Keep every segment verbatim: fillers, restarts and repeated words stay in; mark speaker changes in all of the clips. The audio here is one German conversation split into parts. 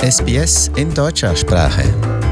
Speaker 1: S B S in deutscher Sprache.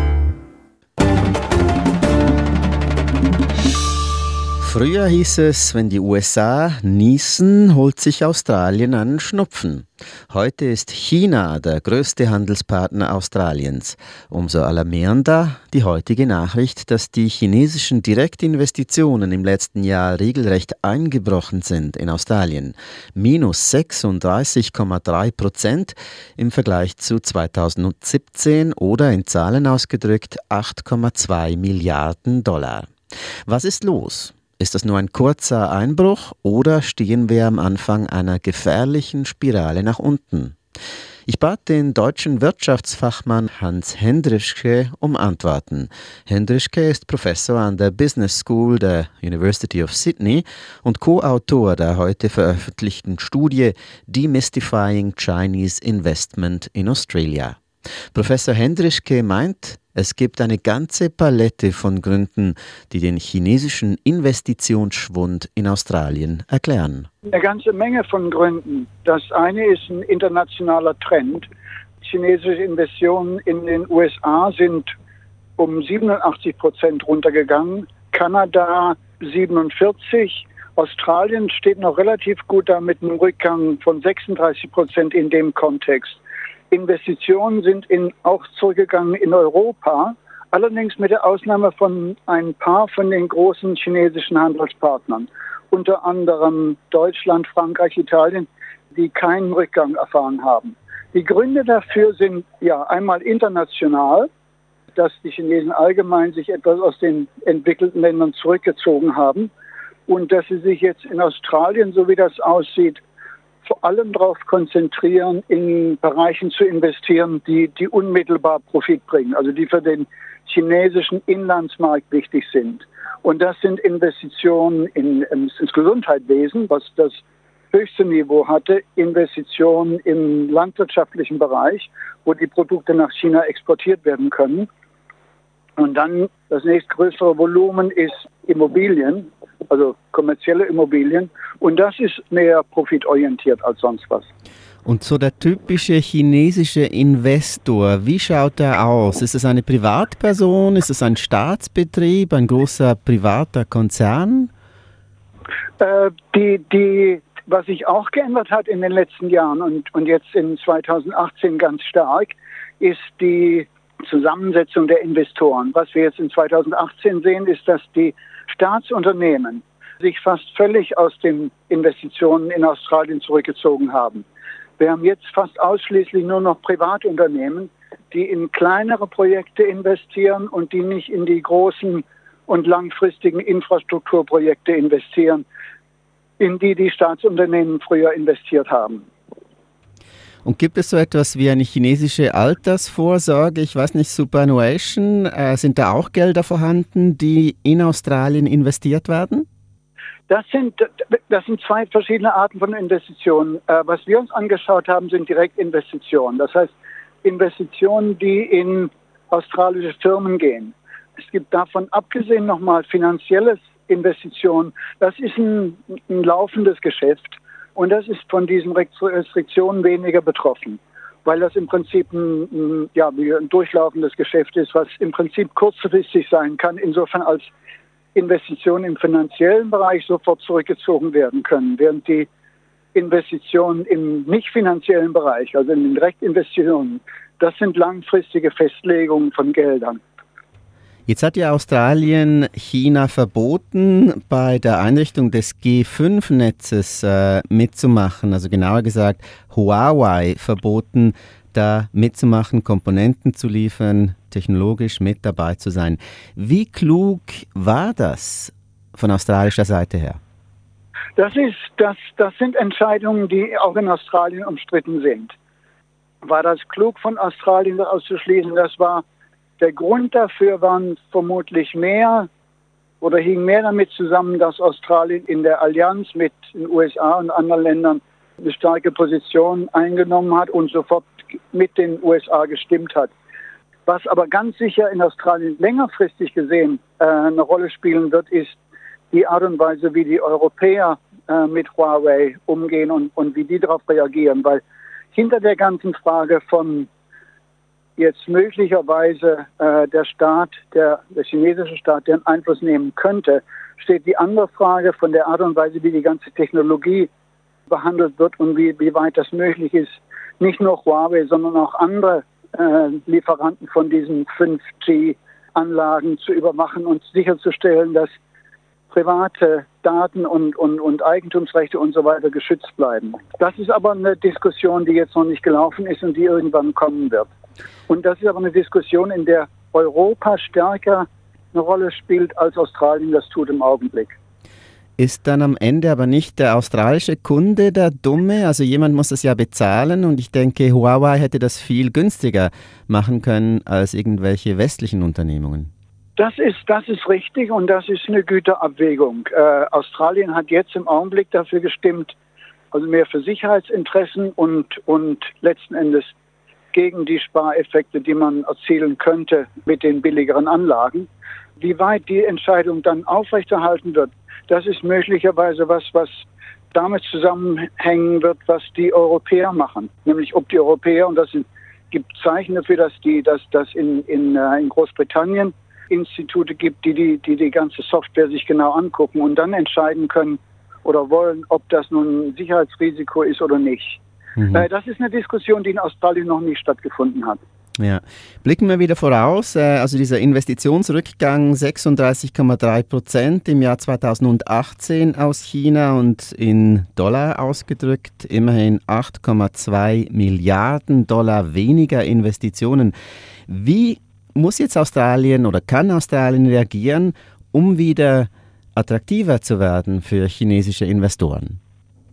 Speaker 1: Früher hieß es, wenn die U S A niesen, holt sich Australien einen Schnupfen. Heute ist China der größte Handelspartner Australiens. Umso alarmierender die heutige Nachricht, dass die chinesischen Direktinvestitionen im letzten Jahr regelrecht eingebrochen sind in Australien. Minus sechsunddreißig Komma drei Prozent im Vergleich zu zweitausendsiebzehn oder in Zahlen ausgedrückt acht Komma zwei Milliarden Dollar. Was ist los? Ist das nur ein kurzer Einbruch oder stehen wir am Anfang einer gefährlichen Spirale nach unten? Ich bat den deutschen Wirtschaftsfachmann Hans Hendrischke um Antworten. Hendrischke ist Professor an der Business School der University of Sydney und Co-Autor der heute veröffentlichten Studie Demystifying Chinese Investment in Australia. Professor Hendrischke meint, es gibt eine ganze Palette von Gründen, die den chinesischen Investitionsschwund in Australien erklären.
Speaker 2: Eine ganze Menge von Gründen. Das eine ist ein internationaler Trend. Chinesische Investitionen in den U S A sind um siebenundachtzig Prozent runtergegangen, Kanada siebenundvierzig, Australien steht noch relativ gut da mit einem Rückgang von sechsunddreißig Prozent in dem Kontext. Investitionen sind in, auch zurückgegangen in Europa, allerdings mit der Ausnahme von ein paar von den großen chinesischen Handelspartnern, unter anderem Deutschland, Frankreich, Italien, die keinen Rückgang erfahren haben. Die Gründe dafür sind ja einmal international, dass die Chinesen allgemein sich etwas aus den entwickelten Ländern zurückgezogen haben und dass sie sich jetzt in Australien, so wie das aussieht, vor allem darauf konzentrieren, in Bereichen zu investieren, die, die unmittelbar Profit bringen, also die für den chinesischen Inlandsmarkt wichtig sind. Und das sind Investitionen in, ins, ins Gesundheitswesen, was das höchste Niveau hatte, Investitionen im landwirtschaftlichen Bereich, wo die Produkte nach China exportiert werden können. Und dann das nächstgrößere Volumen ist Immobilien, also kommerzielle Immobilien. Und das ist mehr profitorientiert als sonst was.
Speaker 1: Und so der typische chinesische Investor, wie schaut er aus? Ist es eine Privatperson? Ist es ein Staatsbetrieb, ein großer privater Konzern?
Speaker 2: Äh, die, die, was sich auch geändert hat in den letzten Jahren und, und jetzt in zweitausendachtzehn ganz stark, ist die Zusammensetzung der Investoren. Was wir jetzt in zweitausendachtzehn sehen, ist, dass die Staatsunternehmen sich fast völlig aus den Investitionen in Australien zurückgezogen haben. Wir haben jetzt fast ausschließlich nur noch Privatunternehmen, die in kleinere Projekte investieren und die nicht in die großen und langfristigen Infrastrukturprojekte investieren, in die die Staatsunternehmen früher investiert haben.
Speaker 1: Und gibt es so etwas wie eine chinesische Altersvorsorge, ich weiß nicht, Superannuation, äh, sind da auch Gelder vorhanden, die in Australien investiert werden?
Speaker 2: Das sind, das sind zwei verschiedene Arten von Investitionen. Äh, was wir uns angeschaut haben, sind Direktinvestitionen. Das heißt, Investitionen, die in australische Firmen gehen. Es gibt davon abgesehen nochmal finanzielles Investitionen. Das ist ein, ein laufendes Geschäft. Und das ist von diesen Restriktionen weniger betroffen, weil das im Prinzip ein, ein, ja, ein durchlaufendes Geschäft ist, was im Prinzip kurzfristig sein kann, insofern als Investitionen im finanziellen Bereich sofort zurückgezogen werden können, während die Investitionen im nicht finanziellen Bereich, also in den Direktinvestitionen, das sind langfristige Festlegungen von Geldern.
Speaker 1: Jetzt hat ja Australien China verboten, bei der Einrichtung des G fünf Netzes äh, mitzumachen, also genauer gesagt Huawei verboten, da mitzumachen, Komponenten zu liefern, technologisch mit dabei zu sein. Wie klug war das von australischer Seite her?
Speaker 2: Das ist, das, das sind Entscheidungen, die auch in Australien umstritten sind. War das klug von Australien das auszuschließen? Das war Der Grund dafür waren vermutlich mehr oder hing mehr damit zusammen, dass Australien in der Allianz mit den U S A und anderen Ländern eine starke Position eingenommen hat und sofort mit den U S A gestimmt hat. Was aber ganz sicher in Australien längerfristig gesehen äh, eine Rolle spielen wird, ist die Art und Weise, wie die Europäer äh, mit Huawei umgehen und, und wie die darauf reagieren. Weil hinter der ganzen Frage von jetzt möglicherweise äh, der Staat, der, der chinesische Staat, den Einfluss nehmen könnte, steht die andere Frage von der Art und Weise, wie die ganze Technologie behandelt wird und wie, wie weit das möglich ist, nicht nur Huawei, sondern auch andere äh, Lieferanten von diesen fünf G Anlagen zu überwachen und sicherzustellen, dass private Daten und, und, und Eigentumsrechte und so weiter geschützt bleiben. Das ist aber eine Diskussion, die jetzt noch nicht gelaufen ist und die irgendwann kommen wird. Und das ist aber eine Diskussion, in der Europa stärker eine Rolle spielt, als Australien das tut im Augenblick.
Speaker 1: Ist dann am Ende aber nicht der australische Kunde der Dumme? Also jemand muss das ja bezahlen und ich denke, Huawei hätte das viel günstiger machen können als irgendwelche westlichen Unternehmungen.
Speaker 2: Das ist, das ist richtig und das ist eine Güterabwägung. Äh, Australien hat jetzt im Augenblick dafür gestimmt, also mehr für Sicherheitsinteressen und, und letzten Endes gegen die Spareffekte, die man erzielen könnte mit den billigeren Anlagen. Wie weit die Entscheidung dann aufrechterhalten wird, das ist möglicherweise was, was damit zusammenhängen wird, was die Europäer machen. Nämlich ob die Europäer, und das sind, gibt Zeichen dafür, dass die, dass das in, in, in Großbritannien Institute gibt, die die, die die ganze Software sich genau angucken und dann entscheiden können oder wollen, ob das nun ein Sicherheitsrisiko ist oder nicht. Mhm. Äh, das ist eine Diskussion, die in Australien noch nicht stattgefunden hat.
Speaker 1: Ja. Blicken wir wieder voraus, äh, also dieser Investitionsrückgang sechsunddreißig Komma drei Prozent im Jahr zweitausendachtzehn aus China und in Dollar ausgedrückt immerhin acht Komma zwei Milliarden Dollar weniger Investitionen. Wie muss jetzt Australien oder kann Australien reagieren, um wieder attraktiver zu werden für chinesische Investoren?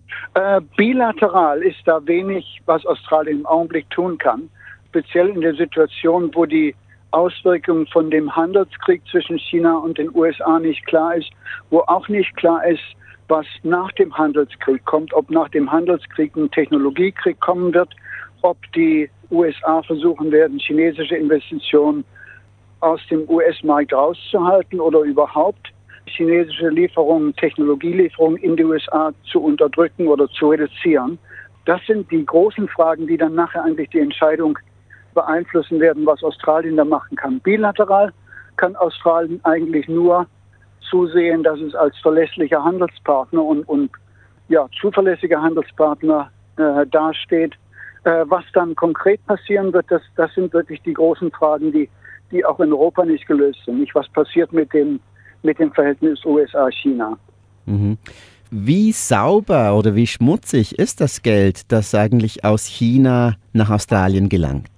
Speaker 2: Äh, bilateral ist da wenig, was Australien im Augenblick tun kann. Speziell in der Situation, wo die Auswirkungen von dem Handelskrieg zwischen China und den U S A nicht klar ist, wo auch nicht klar ist, was nach dem Handelskrieg kommt, ob nach dem Handelskrieg ein Technologiekrieg kommen wird, ob die U S A versuchen werden, chinesische Investitionen aus dem U S-Markt rauszuhalten oder überhaupt chinesische Lieferungen, Technologielieferungen in die U S A zu unterdrücken oder zu reduzieren. Das sind die großen Fragen, die dann nachher eigentlich die Entscheidung beeinflussen werden, was Australien da machen kann. Bilateral kann Australien eigentlich nur zusehen, dass es als verlässlicher Handelspartner und, und ja, zuverlässiger Handelspartner äh, dasteht. Äh, was dann konkret passieren wird, das, das sind wirklich die großen Fragen, die, die auch in Europa nicht gelöst sind. Nicht, was passiert mit dem, mit dem Verhältnis U S A-China.
Speaker 1: Mhm. Wie sauber oder wie schmutzig ist das Geld, das eigentlich aus China nach Australien gelangt?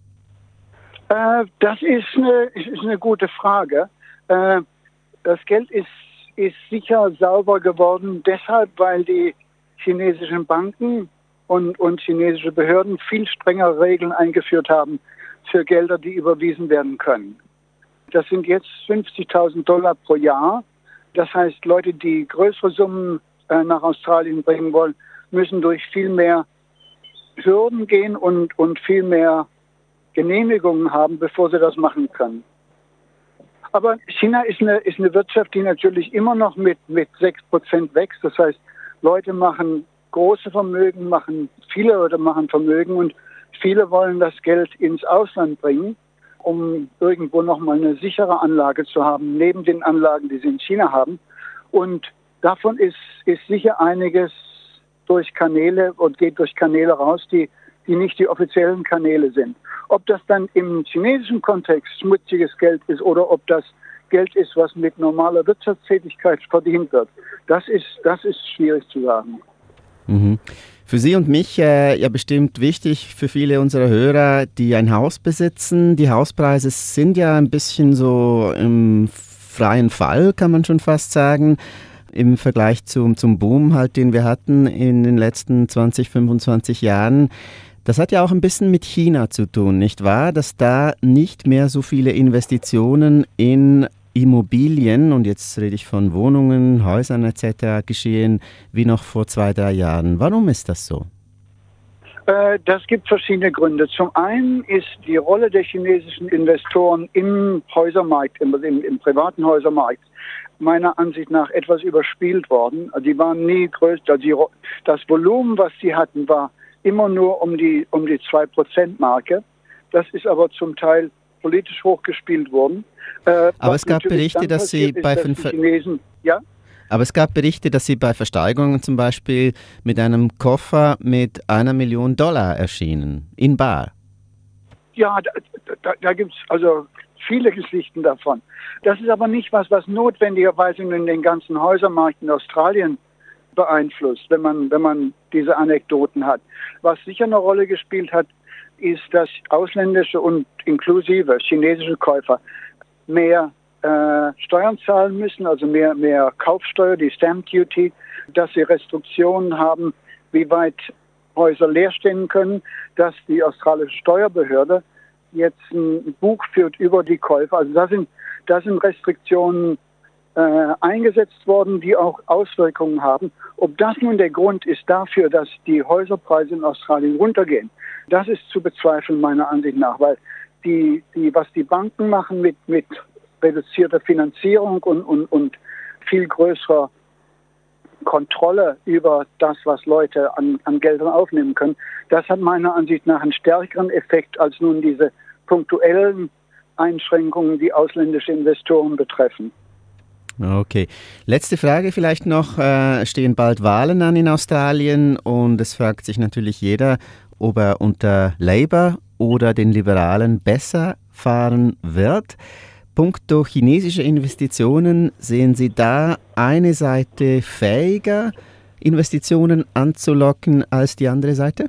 Speaker 2: Äh, das ist eine, ist eine gute Frage. Äh, das Geld ist, ist sicher sauber geworden, deshalb, weil die chinesischen Banken und, und chinesische Behörden viel strengere Regeln eingeführt haben für Gelder, die überwiesen werden können. Das sind jetzt fünfzigtausend Dollar pro Jahr. Das heißt, Leute, die größere Summen äh, nach Australien bringen wollen, müssen durch viel mehr Hürden gehen und, und viel mehr Genehmigungen haben, bevor sie das machen können. Aber China ist eine, ist eine Wirtschaft, die natürlich immer noch mit, mit sechs Prozent wächst. Das heißt, Leute machen große Vermögen, machen, viele Leute machen Vermögen und viele wollen das Geld ins Ausland bringen, um irgendwo nochmal eine sichere Anlage zu haben, neben den Anlagen, die sie in China haben. Und davon ist, ist sicher einiges durch Kanäle und geht durch Kanäle raus, die, die nicht die offiziellen Kanäle sind. Ob das dann im chinesischen Kontext schmutziges Geld ist oder ob das Geld ist, was mit normaler Wirtschaftstätigkeit verdient wird, das ist, das ist schwierig zu sagen.
Speaker 1: Mhm. Für Sie und mich äh, ja bestimmt wichtig, für viele unserer Hörer, die ein Haus besitzen. Die Hauspreise sind ja ein bisschen so im freien Fall, kann man schon fast sagen, im Vergleich zum, zum Boom, halt, den wir hatten in den letzten zwanzig, fünfundzwanzig Jahren. Das hat ja auch ein bisschen mit China zu tun, nicht wahr? Dass da nicht mehr so viele Investitionen in Immobilien, und jetzt rede ich von Wohnungen, Häusern et cetera, geschehen wie noch vor zwei, drei Jahren. Warum ist das so?
Speaker 2: Äh, das gibt verschiedene Gründe. Zum einen ist die Rolle der chinesischen Investoren im Häusermarkt, im, im, im privaten Häusermarkt, meiner Ansicht nach etwas überspielt worden. Die waren nie größer. Die, das Volumen, was sie hatten, war immer nur um die, um die zwei Prozent Marke. Das ist aber zum Teil politisch hochgespielt worden.
Speaker 1: Äh, aber es gab Berichte, dass Sie ist, bei dass
Speaker 2: Chinesen, ja?
Speaker 1: Aber es gab Berichte, dass Sie bei Versteigerungen zum Beispiel mit einem Koffer mit einer Million Dollar erschienen, in bar.
Speaker 2: Ja, da, da, da gibt es also viele Geschichten davon. Das ist aber nicht was, was notwendigerweise in den ganzen Häusermarkt in Australien beeinflusst, wenn man, wenn man diese Anekdoten hat. Was sicher eine Rolle gespielt hat, ist, dass ausländische und inklusive chinesische Käufer mehr äh, Steuern zahlen müssen, also mehr, mehr Kaufsteuer, die Stamp Duty, dass sie Restriktionen haben, wie weit Häuser leer stehen können, dass die australische Steuerbehörde jetzt ein Buch führt über die Käufer. Also da sind, da sind Restriktionen äh, eingesetzt worden, die auch Auswirkungen haben. Ob das nun der Grund ist dafür, dass die Häuserpreise in Australien runtergehen, das ist zu bezweifeln meiner Ansicht nach, weil die, die, was die Banken machen mit, mit reduzierter Finanzierung und, und, und viel größerer Kontrolle über das, was Leute an, an Geldern aufnehmen können, das hat meiner Ansicht nach einen stärkeren Effekt als nun diese punktuellen Einschränkungen, die ausländische Investoren betreffen.
Speaker 1: Okay. Letzte Frage vielleicht noch. Äh, stehen bald Wahlen an in Australien und es fragt sich natürlich jeder, ob er unter Labour oder den Liberalen besser fahren wird. Punkto chinesische Investitionen, sehen Sie da eine Seite fähiger, Investitionen anzulocken als die andere Seite?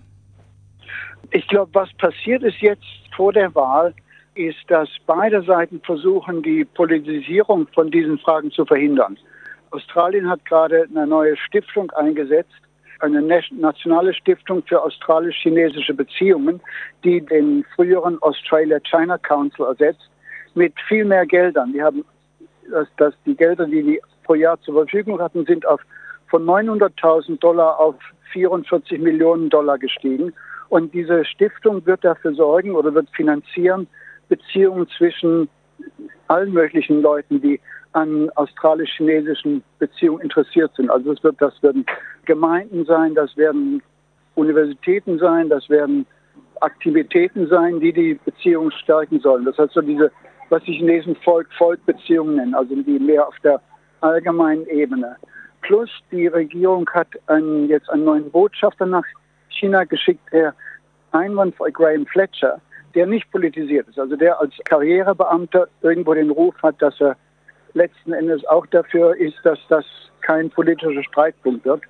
Speaker 2: Ich glaube, was passiert ist jetzt vor der Wahl, ist, dass beide Seiten versuchen, die Politisierung von diesen Fragen zu verhindern. Australien hat gerade eine neue Stiftung eingesetzt, eine nationale Stiftung für australisch-chinesische Beziehungen, die den früheren Australia-China Council ersetzt, mit viel mehr Geldern. Die haben, dass, dass die Gelder, die die pro Jahr zur Verfügung hatten, sind auf von neunhunderttausend Dollar auf vierundvierzig Millionen Dollar gestiegen. Und diese Stiftung wird dafür sorgen oder wird finanzieren Beziehungen zwischen allen möglichen Leuten, die an australisch-chinesischen Beziehungen interessiert sind. Also das wird, das werden Gemeinden sein, das werden Universitäten sein, das werden Aktivitäten sein, die die Beziehungen stärken sollen. Das heißt so diese, was die Chinesen Volk-Volk-Beziehungen nennen, also die mehr auf der allgemeinen Ebene. Plus die Regierung hat einen, jetzt einen neuen Botschafter nach China geschickt, der einwandfrei Graham Fletcher, der nicht politisiert ist, also der als Karrierebeamter irgendwo den Ruf hat, dass er letzten Endes auch dafür ist, dass das kein politischer Streitpunkt wird.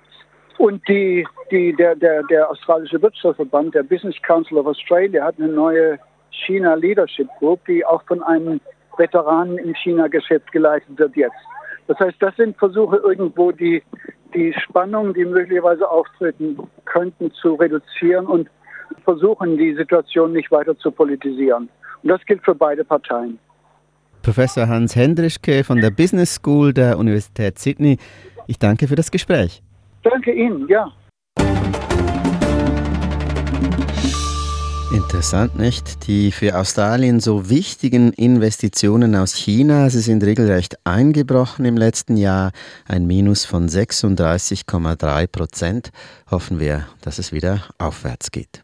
Speaker 2: Und die, die, der, der, der australische Wirtschaftsverband, der Business Council of Australia, hat eine neue China Leadership Group, die auch von einem Veteranen im China-Geschäft geleitet wird jetzt. Das heißt, das sind Versuche, irgendwo die, die Spannungen, die möglicherweise auftreten könnten, zu reduzieren und versuchen, die Situation nicht weiter zu politisieren. Und das gilt für beide Parteien.
Speaker 1: Professor Hans Hendrischke von der Business School der Universität Sydney, ich danke für das Gespräch.
Speaker 2: Danke Ihnen, ja.
Speaker 1: Interessant, nicht? Die für Australien so wichtigen Investitionen aus China, sie sind regelrecht eingebrochen im letzten Jahr. Ein Minus von sechsunddreißig Komma drei Prozent. Hoffen wir, dass es wieder aufwärts geht.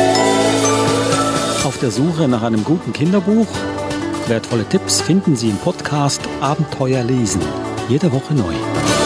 Speaker 3: Auf der Suche nach einem guten Kinderbuch? Wertvolle Tipps finden Sie im Podcast Abenteuer lesen. Jede Woche neu.